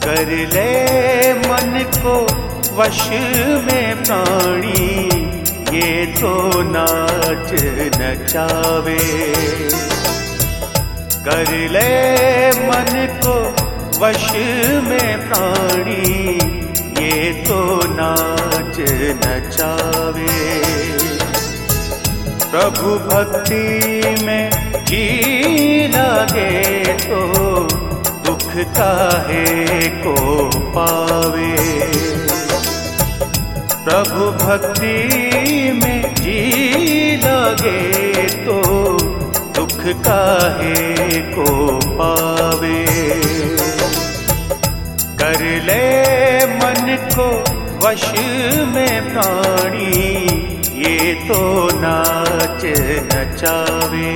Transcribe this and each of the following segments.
कर ले मन को वश में प्राणी, ये तो नाच नचावे। कर ले मन को वश में प्राणी, ये तो नाच नचावे। प्रभु भक्ति में जी लगे तो दुख काहे को पावे। प्रभु भक्ति में जी लगे तो दुख काहे को पावे। कर ले मन को वश में प्राणी, ये तो नाच नचावे।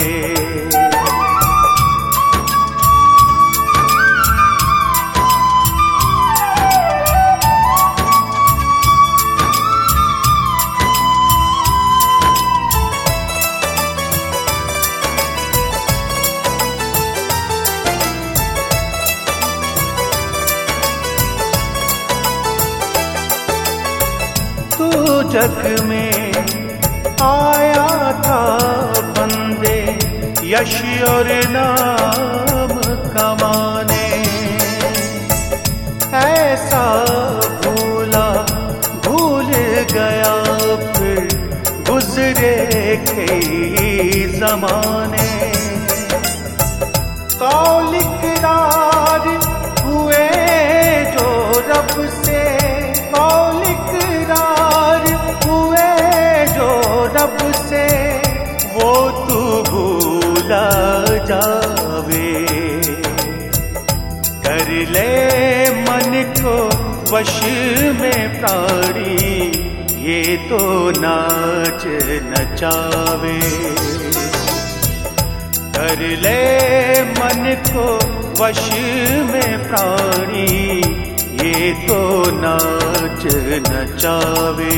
तू जग में आया था बंदे यश और नाम कमाने, ऐसा भूला भूल गया फिर गुजरे कई जमाने। कौल इकरार हुए जो रब से, कौल इकरार हुए जो रब से, वो तू भूला जावे। कर ले मन को वश में प्राणी, ये तो नाच नचावे। कर ले मन को वश में प्राणी, ये तो नाच नचावे।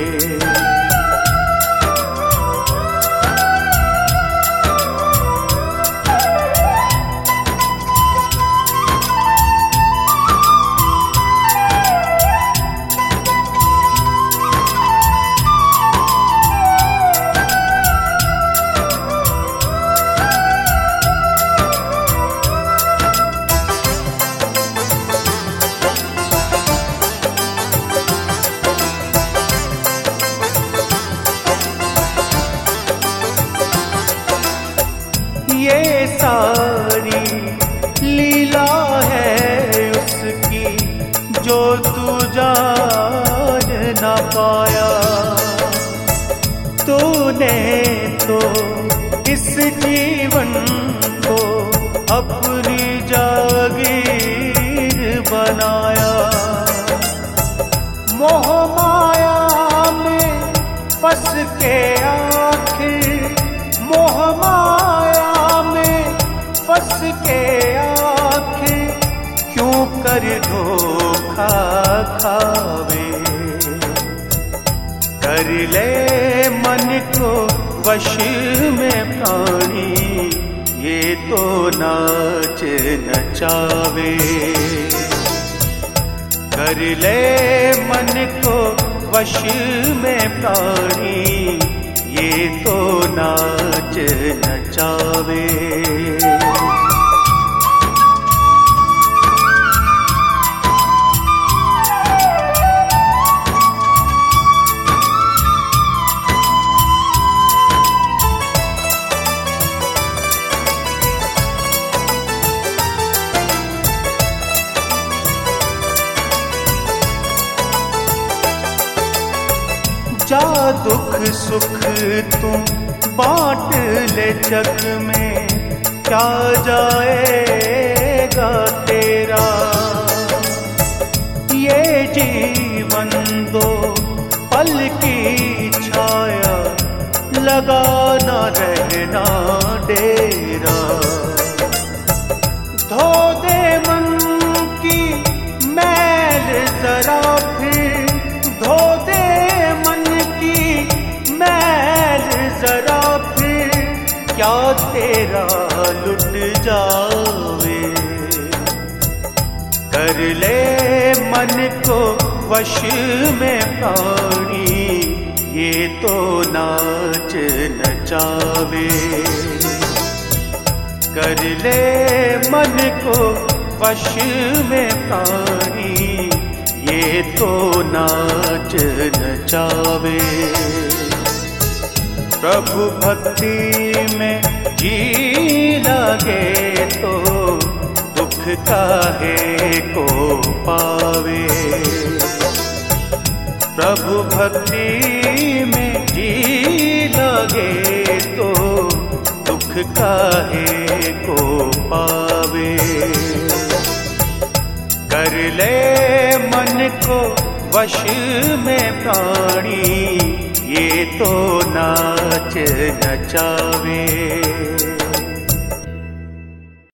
ये सारी लीला है उसकी, जो तू जान ना पाया। तूने तो इस जीवन को अपनी जागीर बनाया। मोह माया में फंस के आखिर, मोह माया फंस के आखिर क्यों कर धोखा खावे। कर ले मन को वश में प्राणी, ये तो नाच नचावे। कर ले मन को वश में प्राणी, ये तो नाच नचावे। जा दुख सुख तुम बांट ले जग में, क्या जाएगा तेरा। ये जीवन दो पल की छाया, लगाना रहना डेरा। धो दे मन की मैल जरा फिर, धो दे मन की मैल जरा फिर, क्या तेरा लुट जावे। कर ले मन को वश में प्राणी, ये तो नाच नचावे। कर ले मन को वश में प्राणी, ये तो नाच नचावे। प्रभु भक्ति में जी लगे तो दुख काहे को पावे। प्रभु भक्ति में जी लगे तो दुख काहे को पावे। कर ले मन को वश में प्राणी, ये तो नाच नचावे।